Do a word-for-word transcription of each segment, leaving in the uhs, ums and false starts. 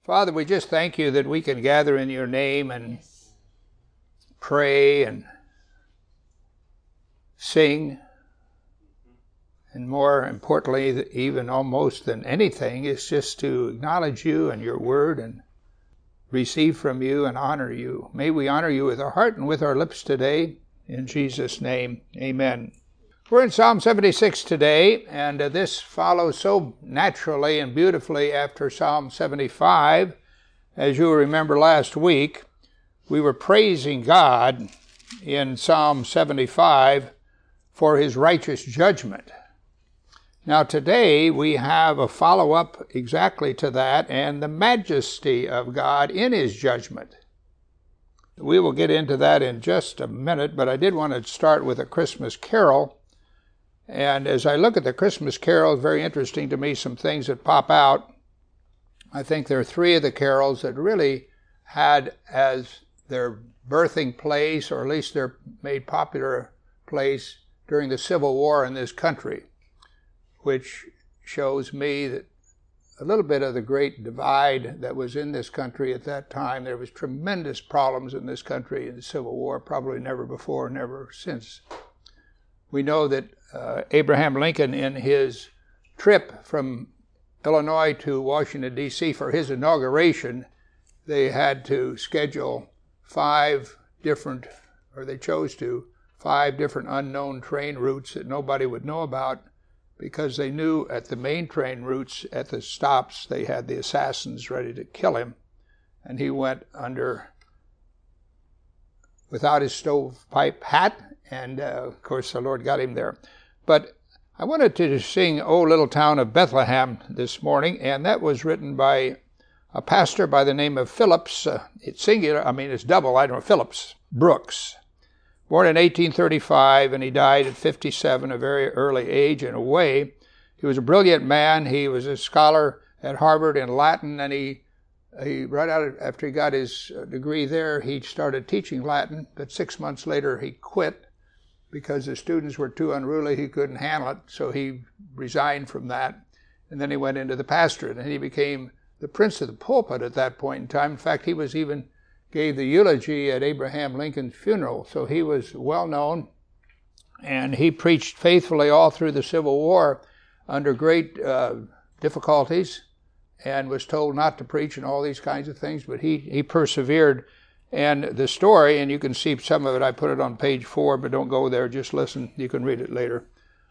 Father, we just thank you that we can gather in your name and pray and sing. And more importantly, even almost than anything, is just to acknowledge you and your word and receive from you and honor you. May we honor you with our heart and with our lips today. In Jesus' name, amen. We're in Psalm seventy-six today, and uh, this follows so naturally and beautifully after Psalm seventy-five. As you remember last week, we were praising God in Psalm seventy-five for his righteous judgment. Now today we have a follow-up exactly to that and the majesty of God in his judgment. We will get into that in just a minute, but I did want to start with a Christmas carol. And as I look at the Christmas carol, it's very interesting to me, some things that pop out. I think there are three of the carols that really had as their birthing place, or at least their made popular place, during the Civil War in this country, which shows me that a little bit of the great divide that was in this country at that time. There was tremendous problems in this country in the Civil War, probably never before, never since. We know that uh, Abraham Lincoln, in his trip from Illinois to Washington, D C for his inauguration, they had to schedule five different, or they chose to, five different unknown train routes that nobody would know about, because they knew at the main train routes, at the stops, they had the assassins ready to kill him. And he went under, without his stovepipe hat, and uh, of course the Lord got him there. But I wanted to sing O Little Town of Bethlehem this morning, and that was written by a pastor by the name of Phillips. Uh, it's singular, I mean it's double, I don't know, Phillips Brooks. Born in eighteen thirty-five, and he died at fifty-seven, a very early age in a way. He was a brilliant man. He was a scholar at Harvard in Latin, and he, he right out of, after he got his degree there, he started teaching Latin, but six months later he quit because the students were too unruly. He couldn't handle it, so he resigned from that, and then he went into the pastorate, and he became the prince of the pulpit at that point in time. In fact, he was even gave the eulogy at Abraham Lincoln's funeral, so he was well known, and he preached faithfully all through the Civil War under great uh, difficulties, and was told not to preach and all these kinds of things, but he, he persevered. And the story, and you can see some of it, I put it on page four, but don't go there, just listen, you can read it later.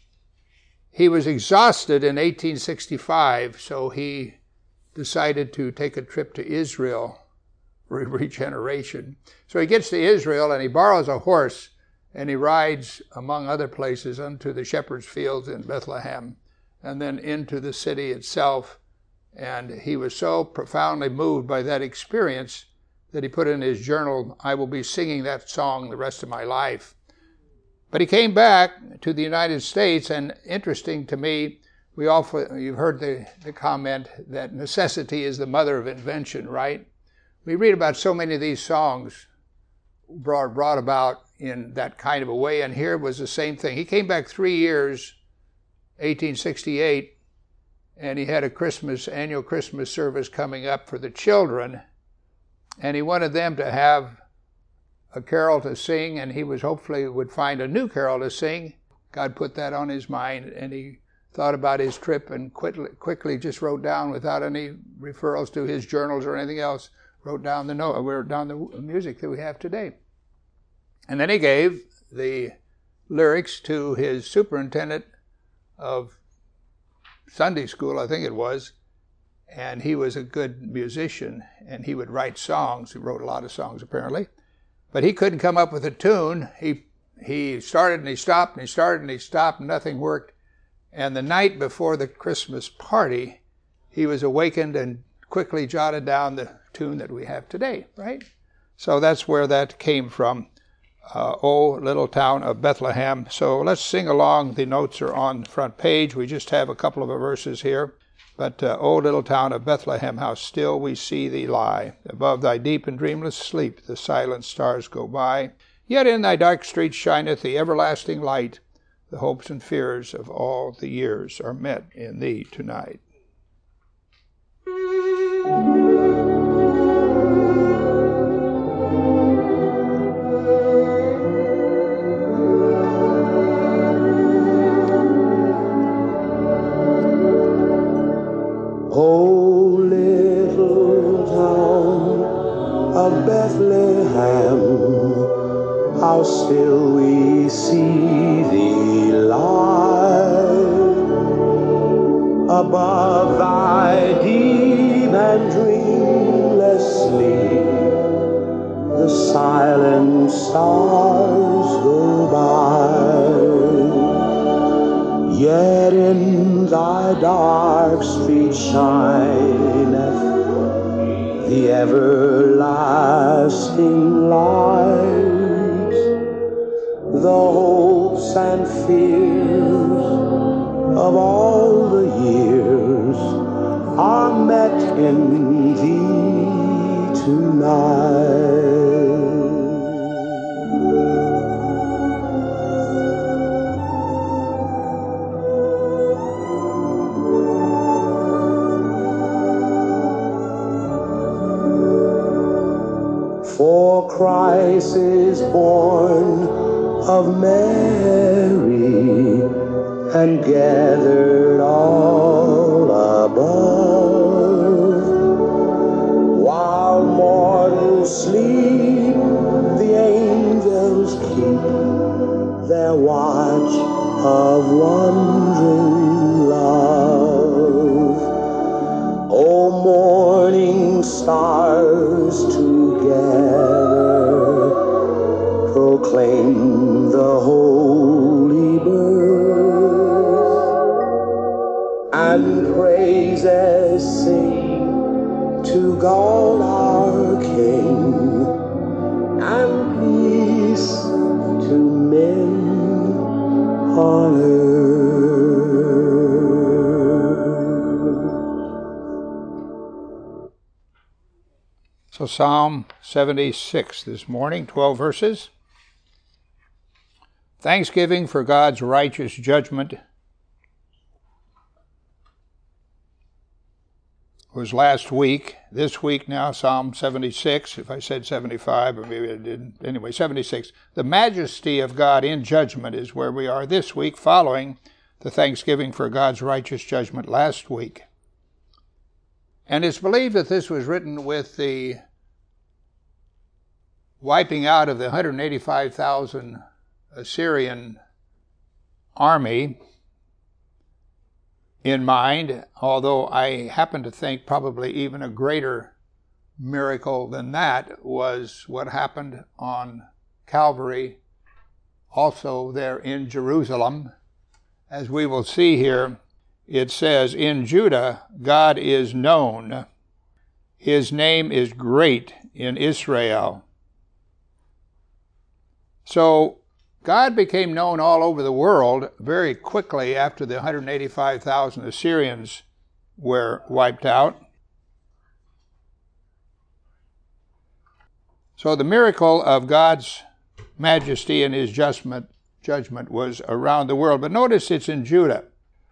He was exhausted in eighteen sixty-five, so he decided to take a trip to Israel for regeneration. So he gets to Israel and he borrows a horse and he rides, among other places, unto the shepherd's fields in Bethlehem and then into the city itself. And he was so profoundly moved by that experience that he put in his journal, I will be singing that song the rest of my life. But he came back to the United States, and interesting to me, we often, you've heard the, the comment that necessity is the mother of invention, right? We read about so many of these songs brought, brought about in that kind of a way, and here was the same thing. He came back three years, eighteen sixty-eight, and he had a Christmas, annual Christmas service coming up for the children, and he wanted them to have a carol to sing, and he was hopefully would find a new carol to sing. God put that on his mind, and he thought about his trip and quickly, quickly just wrote down, without any referrals to his journals or anything else, wrote down the note, wrote down the music that we have today. And then he gave the lyrics to his superintendent of Sunday school, I think it was, and he was a good musician, and he would write songs. He wrote a lot of songs, apparently. But he couldn't come up with a tune. He he started and he stopped, and he started and he stopped, and nothing worked. And the night before the Christmas party, he was awakened and quickly jotted down the tune that we have today, right? So that's where that came from, uh, O Little Town of Bethlehem. So let's sing along. The notes are on the front page. We just have a couple of verses here. But, uh, O little town of Bethlehem, how still we see thee lie. Above thy deep and dreamless sleep the silent stars go by. Yet in thy dark streets shineth the everlasting light. The hopes and fears of all the years are met in thee tonight. Oh, little town of Bethlehem, how still we see thee lie above thy deep and dreamless sleep. The silent stars go by, yet in thy dark street shineth the everlasting light. The hopes and fears of all the years are met in thee tonight. For Christ is born of Mary and gathered all above. While mortals sleep, the angels keep their watch of wondering love. O morning stars together proclaim the holy birth, and praises sing to God our King, and peace to men on earth. So Psalm seventy-six this morning, twelve verses. Thanksgiving for God's righteous judgment was last week. This week now, Psalm seventy-six, if I said seventy-five, or maybe I didn't. Anyway, seventy-six. The majesty of God in judgment is where we are this week, following the thanksgiving for God's righteous judgment last week. And it's believed that this was written with the wiping out of the one hundred eighty-five thousand Assyrian army in mind, although I happen to think probably even a greater miracle than that was what happened on Calvary, also there in Jerusalem. As we will see here, it says, in Judah God is known. His name is great in Israel. So God became known all over the world very quickly after the one hundred eighty-five thousand Assyrians were wiped out. So the miracle of God's majesty and his judgment, judgment was around the world. But notice it's in Judah.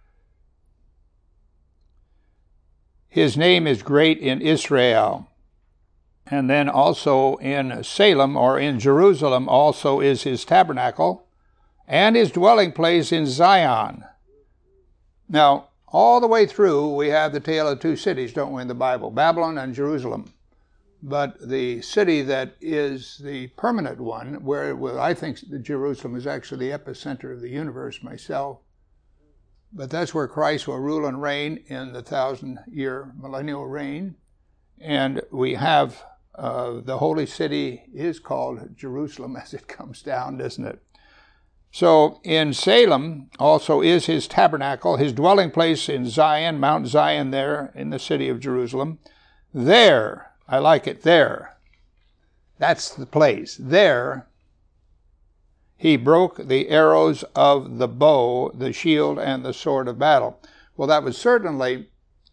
His name is great in Israel. And then also in Salem, or in Jerusalem, also is his tabernacle, and his dwelling place in Zion. Now, all the way through, we have the tale of two cities, don't we, in the Bible, Babylon and Jerusalem. But the city that is the permanent one, where, where I think that Jerusalem is actually the epicenter of the universe myself, but that's where Christ will rule and reign in the thousand-year millennial reign. And we have uh, the holy city is called Jerusalem as it comes down, doesn't it? So in Salem also is his tabernacle, his dwelling place in Zion, Mount Zion there in the city of Jerusalem. There, I like it, there. That's the place. There he broke the arrows of the bow, the shield, and the sword of battle. Well, that would certainly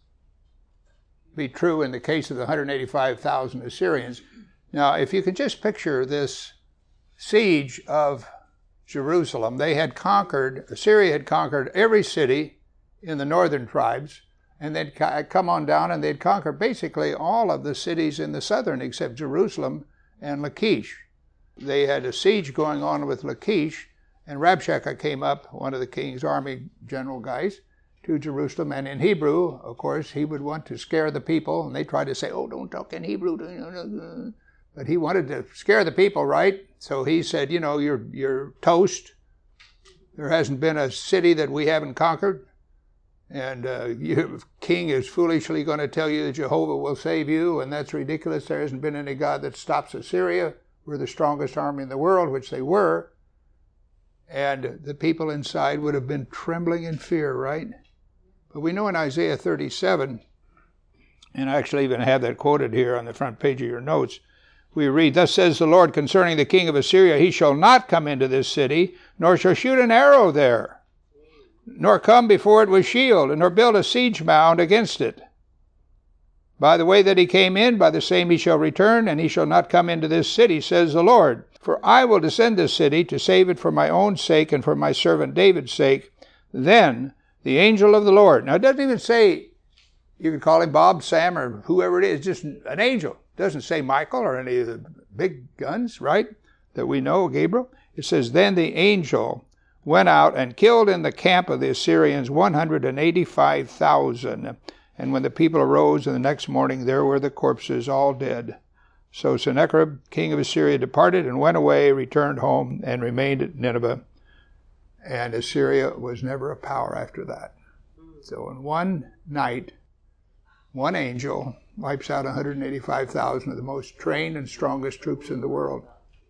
be true in the case of the one hundred eighty-five thousand Assyrians. Now, if you can just picture this siege of Jerusalem, they had conquered, Assyria had conquered every city in the northern tribes, and they'd come on down and they'd conquer basically all of the cities in the southern except Jerusalem and Lachish. They had a siege going on with Lachish, and Rabshakeh came up, one of the king's army general guys, to Jerusalem. And in Hebrew, of course, he would want to scare the people. And they tried to say, oh, don't talk in Hebrew. But he wanted to scare the people, right? So he said, you know, you're, you're toast. There hasn't been a city that we haven't conquered. And uh, your king is foolishly going to tell you that Jehovah will save you. And that's ridiculous. There hasn't been any God that stops Assyria. We're the strongest army in the world, which they were. And the people inside would have been trembling in fear, right? But we know in Isaiah thirty-seven, and I actually even have that quoted here on the front page of your notes, we read, thus says the Lord concerning the king of Assyria, he shall not come into this city, nor shall shoot an arrow there, nor come before it with shield, nor build a siege mound against it. By the way that he came in, by the same he shall return, and he shall not come into this city, says the Lord. For I will descend this city to save it for my own sake and for my servant David's sake. Then the angel of the Lord. Now it doesn't even say, you could call him Bob, Sam, or whoever it is, just an angel. It doesn't say Michael or any of the big guns, right, that we know, Gabriel. It says, then the angel went out and killed in the camp of the Assyrians one hundred eighty-five thousand. And when the people arose in the next morning, there were the corpses all dead. So Sennacherib, king of Assyria, departed and went away, returned home, and remained at Nineveh. And Assyria was never a power after that. So in one night, one angel wipes out one hundred eighty-five thousand of the most trained and strongest troops in the world.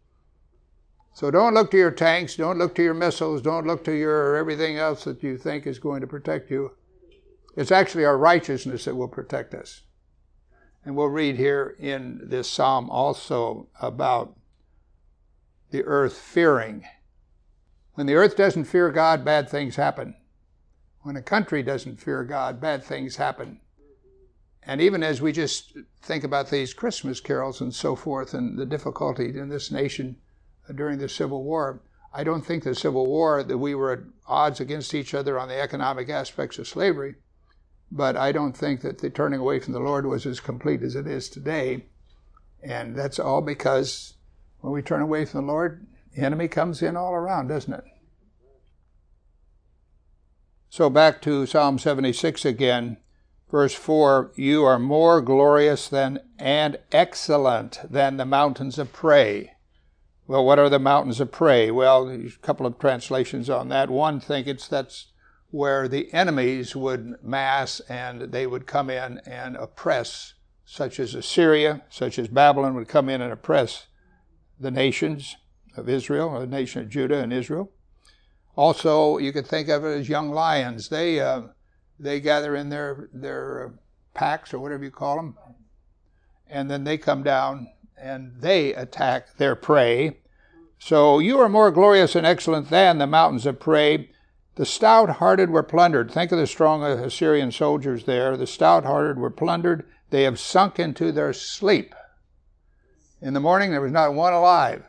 So don't look to your tanks, don't look to your missiles, don't look to your everything else that you think is going to protect you. It's actually our righteousness that will protect us. And we'll read here in this psalm also about the earth fearing. When the earth doesn't fear God, bad things happen. When a country doesn't fear God, bad things happen. And even as we just think about these Christmas carols and so forth and the difficulty in this nation during the Civil War, I don't think the Civil War, that we were at odds against each other on the economic aspects of slavery, but I don't think that the turning away from the Lord was as complete as it is today. And that's all because when we turn away from the Lord, the enemy comes in all around, doesn't it? So back to Psalm seventy-six again, verse four, you are more glorious than and excellent than the mountains of prey. Well, what are the mountains of prey? Well, there's a couple of translations on that. One think it's that's where the enemies would mass and they would come in and oppress, such as Assyria, such as Babylon would come in and oppress the nations of Israel, the nation of Judah and Israel. Also, you could think of it as young lions. They uh, they gather in their, their packs, or whatever you call them, and then they come down and they attack their prey. So you are more glorious and excellent than the mountains of prey. The stout-hearted were plundered. Think of the strong Assyrian soldiers there. The stout-hearted were plundered. They have sunk into their sleep. In the morning there was not one alive.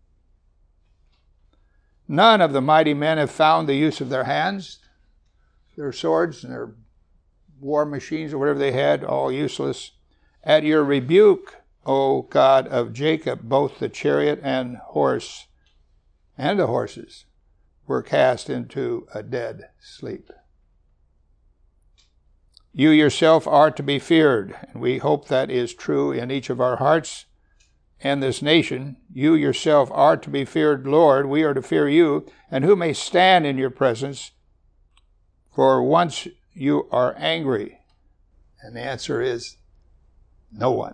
None of the mighty men have found the use of their hands. Their swords and their war machines or whatever they had, all useless. At your rebuke, O God of Jacob, both the chariot and horse and the horses were cast into a dead sleep. You yourself are to be feared, and we hope that is true in each of our hearts and this nation. You yourself are to be feared, Lord. We are to fear you, and who may stand in your presence? For once you are angry. And the answer is no one.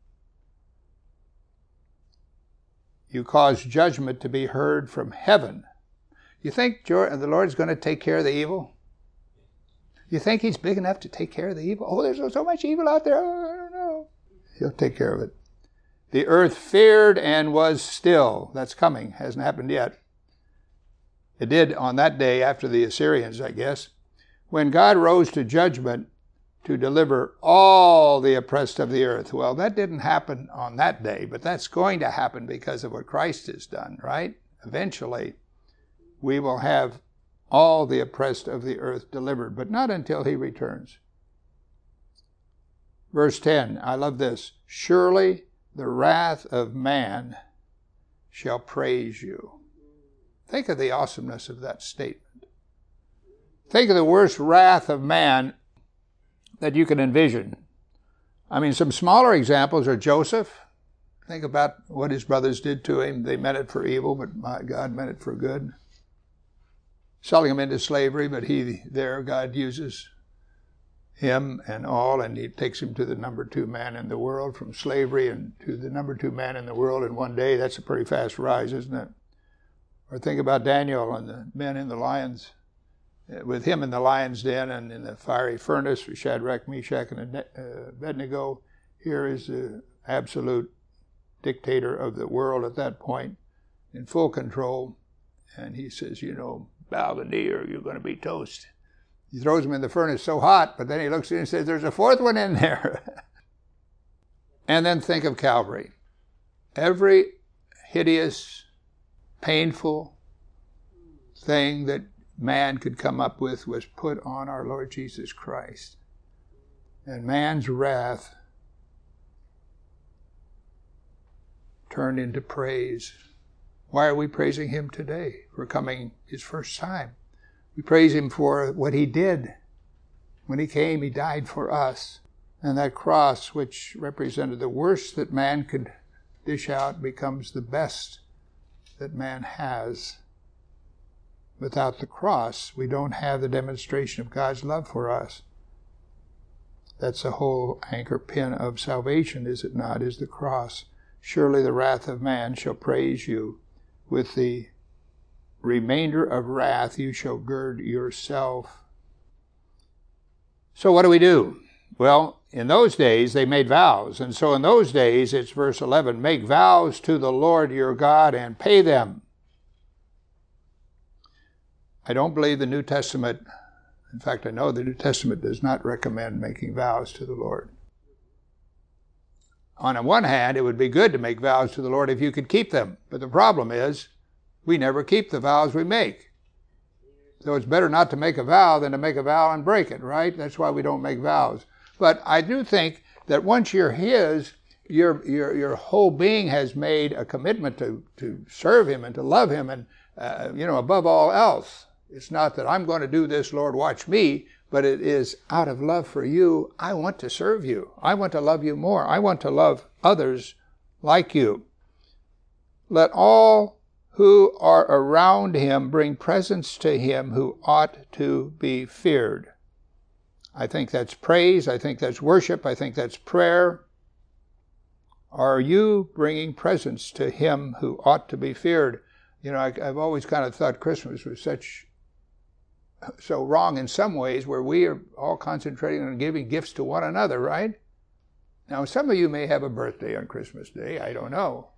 You cause judgment to be heard from heaven. You think the Lord's going to take care of the evil? You think he's big enough to take care of the evil? Oh, there's so much evil out there. Oh, I don't know. He'll take care of it. The earth feared and was still. That's coming. Hasn't happened yet. It did on that day after the Assyrians, I guess. When God rose to judgment to deliver all the oppressed of the earth. Well, that didn't happen on that day, but that's going to happen because of what Christ has done, right? Eventually, we will have all the oppressed of the earth delivered, but not until he returns. Verse ten, I love this. Surely the wrath of man shall praise you. Think of the awesomeness of that statement. Think of the worst wrath of man that you can envision. I mean, some smaller examples are Joseph. Think about what his brothers did to him. They meant it for evil, but my God meant it for good. Selling him into slavery, but he there, God uses him and all, and he takes him to the number two man in the world, from slavery and to the number two man in the world in one day. That's a pretty fast rise, isn't it? Or think about Daniel and the men in the lions, with him in the lion's den and in the fiery furnace with Shadrach, Meshach, and Abednego. Here is the absolute dictator of the world at that point, in full control. And he says, you know, bow the knee or you're going to be toast. He throws him in the furnace so hot, but then he looks in and says, there's a fourth one in there. And then think of Calvary. Every hideous, painful thing that man could come up with was put on our Lord Jesus Christ. And man's wrath turned into praise. Why are we praising him today? For coming his first time. We praise him for what he did. When he came, he died for us. And that cross, which represented the worst that man could dish out, becomes the best that man has. Without the cross, we don't have the demonstration of God's love for us. That's the whole anchor pin of salvation, is it not, is the cross. Surely the wrath of man shall praise you. With the remainder of wrath you shall gird yourself. So what do we do? Well, in those days they made vows. And so in those days, it's verse eleven, make vows to the Lord your God and pay them. I don't believe the New Testament, in fact, I know the New Testament does not recommend making vows to the Lord. On the one hand, it would be good to make vows to the Lord if you could keep them. But the problem is, we never keep the vows we make. So it's better not to make a vow than to make a vow and break it, right? That's why we don't make vows. But I do think that once you're his, your your your whole being has made a commitment to, to serve him and to love him and, uh, you know, above all else. It's not that I'm going to do this, Lord, watch me, but it is out of love for you. I want to serve you. I want to love you more. I want to love others like you. Let all who are around him bring presents to him who ought to be feared. I think that's praise. I think that's worship. I think that's prayer. Are you bringing presents to him who ought to be feared? You know, I, I've always kind of thought Christmas was such so wrong in some ways, where we are all concentrating on giving gifts to one another, right? Now, some of you may have a birthday on Christmas Day. I don't know.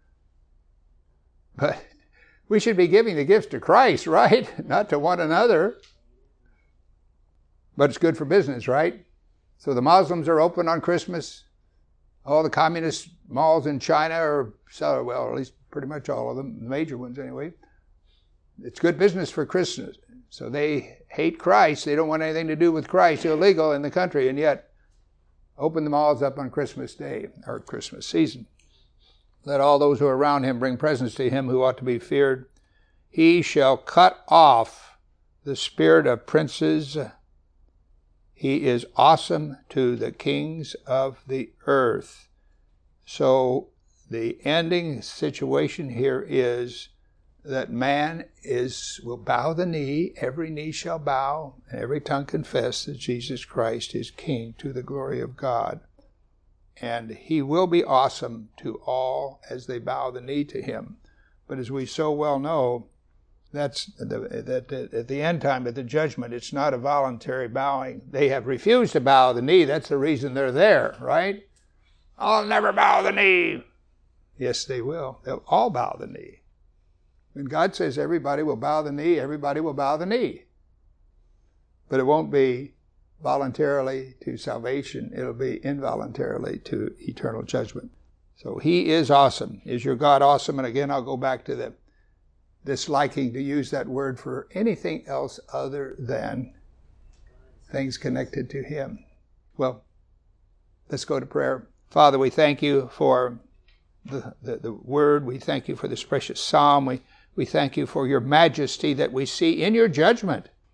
But we should be giving the gifts to Christ, right? Not to one another. But it's good for business, right? So the Muslims are open on Christmas. All the communist malls in China are, well, at least pretty much all of them, the major ones anyway. It's good business for Christmas. So they hate Christ. They don't want anything to do with Christ. Illegal in the country, and yet open the malls up on Christmas Day or Christmas season. Let all those who are around him bring presents to him who ought to be feared. He shall cut off the spirit of princes. He is awesome to the kings of the earth. So the ending situation here is that man is will bow the knee, every knee shall bow, and every tongue confess that Jesus Christ is King to the glory of God. And he will be awesome to all as they bow the knee to him. But as we so well know, that's the, that at the end time, at the judgment, it's not a voluntary bowing. They have refused to bow the knee. That's the reason they're there, right? I'll never bow the knee. Yes, they will. They'll all bow the knee. When God says everybody will bow the knee, everybody will bow the knee. But it won't be voluntarily to salvation. It'll be involuntarily to eternal judgment. So he is awesome. Is your God awesome? And again, I'll go back to the disliking to use that word for anything else other than things connected to him. Well, let's go to prayer. Father, we thank you for the, the, the word. We thank you for this precious psalm. We, we thank you for your majesty that we see in your judgment.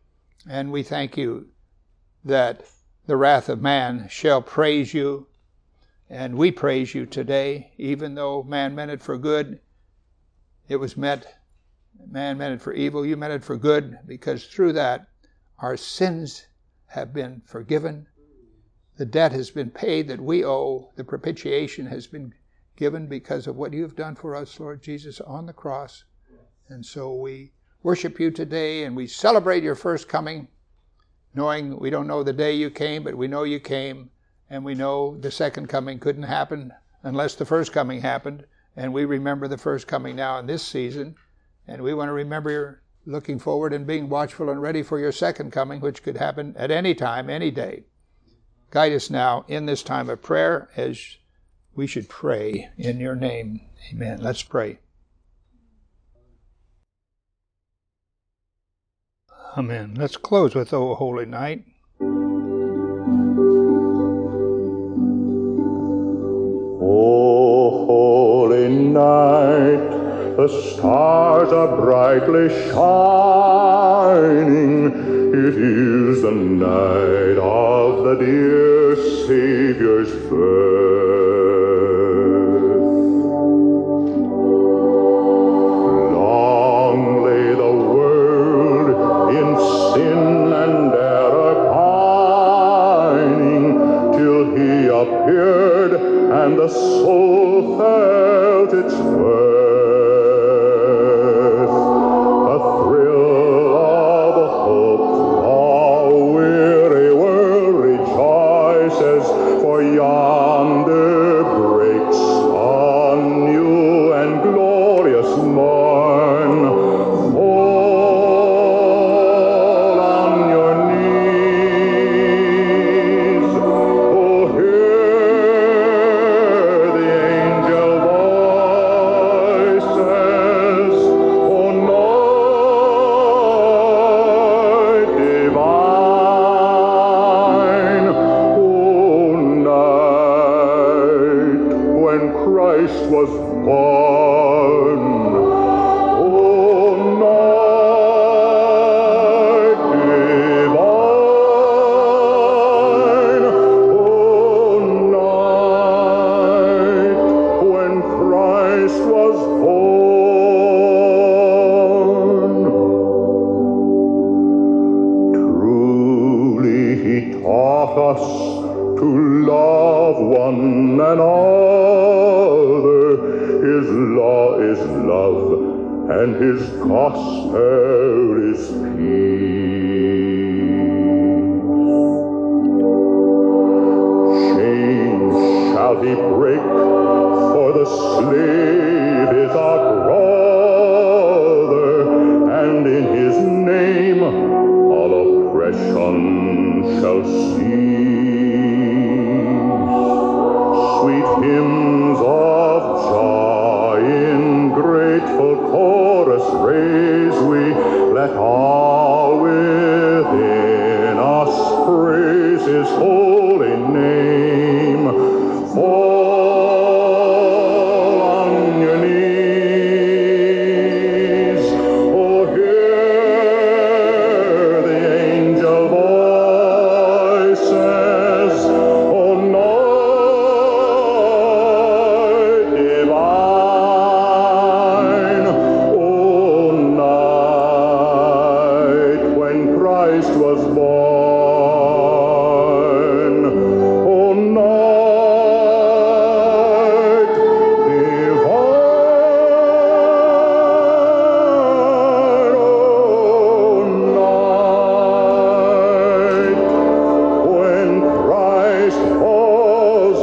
And we thank you that the wrath of man shall praise you. And we praise you today, even though man meant it for good. It was meant, man meant it for evil. You meant it for good, because through that our sins have been forgiven. The debt has been paid that we owe. The propitiation has been given because of what you've done for us, Lord Jesus, on the cross. And so we worship you today, and we celebrate your first coming, knowing we don't know the day you came, but we know you came, and we know the second coming couldn't happen unless the first coming happened. And we remember the first coming now in this season, and we want to remember your looking forward and being watchful and ready for your second coming, which could happen at any time, any day. Guide us now in this time of prayer as we should pray in your name. Amen. Let's pray. Amen. Let's close with O Holy Night. O holy night, the stars are brightly shining. It is the night of the dear Savior's birth. Long lay the world in sin and error pining, till he appeared and the soul felt its worth. A thrill of hope, the weary world rejoices, for yonder breaks a new and glorious morn. Fall on your knees, oh, hear the angel voices, oh, night divine, oh, night when Christ was born, oh, night divine, oh, night when Christ was born. Truly he taught us to love one another. His law is love, and his gospel is peace. Chains shall he break, for the slave is our brother, and in his name all oppression shall cease. Sweet hymns of joy in grateful chorus raise we, let all within us praise his holy name. Fall on your knees, oh, hear the angel voices, oh, night divine, oh, night when Christ was born, oh, night divine, oh, night when Christ was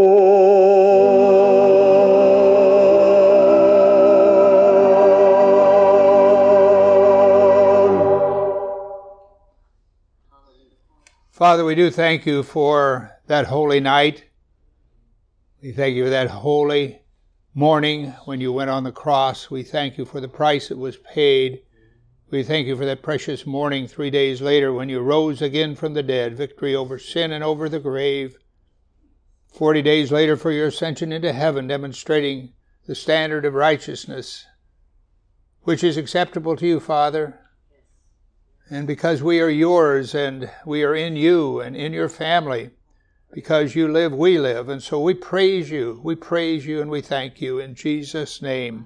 born. Father, we do thank you for that holy night. We thank you for that holy morning when you went on the cross. We thank you for the price that was paid. We thank you for that precious morning three days later when you rose again from the dead, victory over sin and over the grave. Forty days later for your ascension into heaven, demonstrating the standard of righteousness, which is acceptable to you, Father. and because we are yours and we are in you and in your family. Because you live, we live. And so we praise you. We praise you and we thank you in Jesus' name.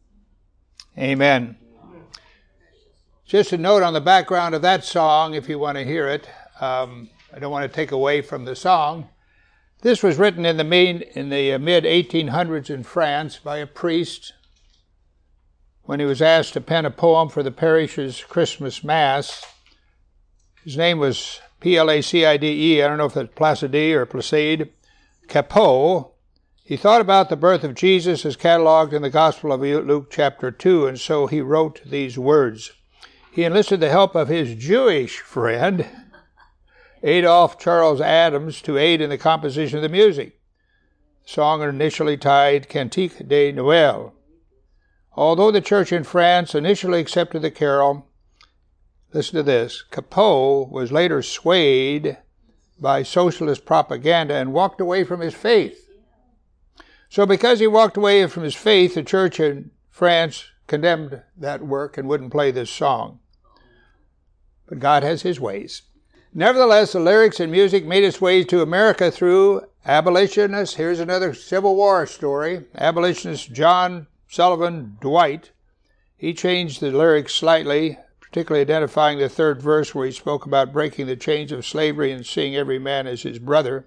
Amen. Just a note on the background of that song, if you want to hear it. Um, I don't want to take away from the song. This was written in the main, in the mid eighteen hundreds in France by a priest when he was asked to pen a poem for the parish's Christmas Mass. His name was P L A C I D E, I don't know if it's Placide or Placide, Cappeau. He thought about the birth of Jesus as cataloged in the Gospel of Luke chapter two, and so he wrote these words. He enlisted the help of his Jewish friend, Adolphe Charles Adams, to aid in the composition of the music. The song initially titled Cantique de Noël. Although the church in France initially accepted the carol, listen to this, Cappeau was later swayed by socialist propaganda and walked away from his faith. So because he walked away from his faith, the church in France condemned that work and wouldn't play this song. But God has his ways. Nevertheless, the lyrics and music made its way to America through abolitionists. Here's another Civil War story. Abolitionist John Sullivan Dwight. He changed the lyrics slightly, particularly identifying the third verse where he spoke about breaking the chains of slavery and seeing every man as his brother.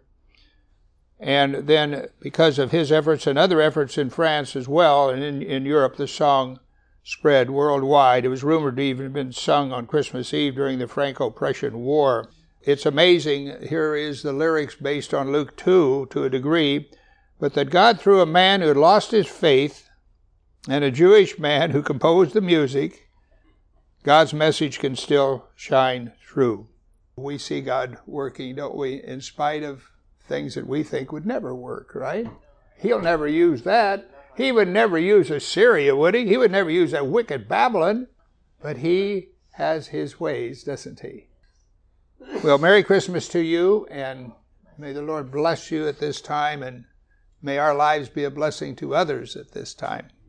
And then, because of his efforts and other efforts in France as well, and in, in Europe, the song spread worldwide. It was rumored to even have been sung on Christmas Eve during the Franco-Prussian War. It's amazing, here is the lyrics based on Luke two to a degree, but that God, through a man who had lost his faith and a Jewish man who composed the music, God's message can still shine through. We see God working, don't we, in spite of things that we think would never work, right? He'll never use that. He would never use Assyria, would he? He would never use that wicked Babylon. But he has his ways, doesn't he? Well, Merry Christmas to you, and may the Lord bless you at this time, and may our lives be a blessing to others at this time.